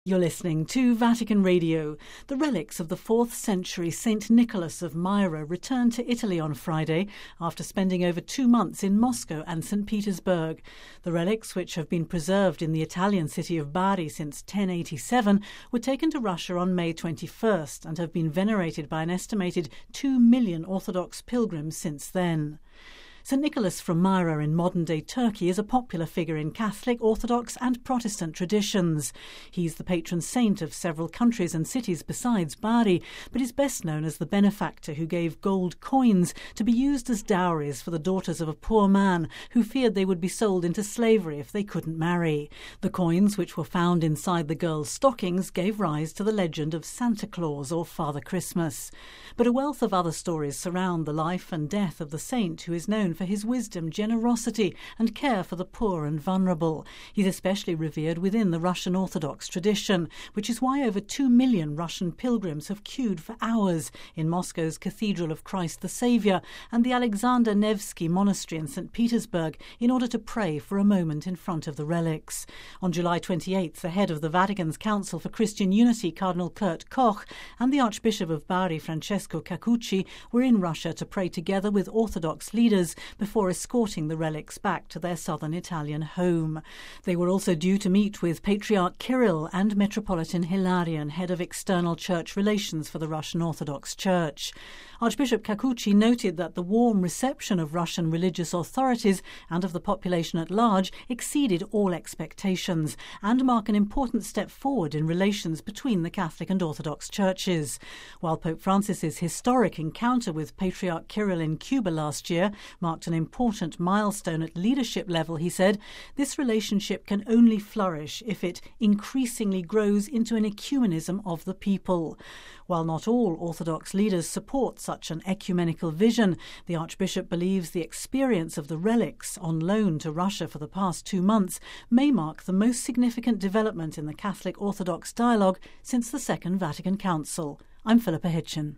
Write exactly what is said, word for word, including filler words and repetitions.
You're listening to Vatican Radio. The relics of the fourth century Saint Nicholas of Myra returned to Italy on Friday after spending over two months in Moscow and Saint Petersburg. The relics, which have been preserved in the Italian city of Bari since ten eighty-seven, were taken to Russia on May twenty-first and have been venerated by an estimated two million Orthodox pilgrims since then. Saint Nicholas from Myra in modern-day Turkey is a popular figure in Catholic, Orthodox and Protestant traditions. He's the patron saint of several countries and cities besides Bari, but is best known as the benefactor who gave gold coins to be used as dowries for the daughters of a poor man who feared they would be sold into slavery if they couldn't marry. The coins, which were found inside the girls' stockings, gave rise to the legend of Santa Claus or Father Christmas. But a wealth of other stories surround the life and death of the saint, who is known for his wisdom, generosity and care for the poor and vulnerable. He's especially revered within the Russian Orthodox tradition, which is why over two million Russian pilgrims have queued for hours in Moscow's Cathedral of Christ the Saviour and the Alexander Nevsky Monastery in Saint Petersburg in order to pray for a moment in front of the relics. On July twenty-eighth, the head of the Vatican's Council for Christian Unity, Cardinal Kurt Koch, and the Archbishop of Bari, Francesco Cacucci, were in Russia to pray together with Orthodox leaders before escorting the relics back to their southern Italian home. They were also due to meet with Patriarch Kirill and Metropolitan Hilarion, head of external church relations for the Russian Orthodox Church. Archbishop Cacucci noted that the warm reception of Russian religious authorities and of the population at large exceeded all expectations and mark an important step forward in relations between the Catholic and Orthodox churches. While Pope Francis's historic encounter with Patriarch Kirill in Cuba last year marked an important milestone at leadership level, he said, this relationship can only flourish if it increasingly grows into an ecumenism of the people. While not all Orthodox leaders support such an ecumenical vision, the Archbishop believes the experience of the relics on loan to Russia for the past two months may mark the most significant development in the Catholic-Orthodox dialogue since the Second Vatican Council. I'm Philippa Hitchin.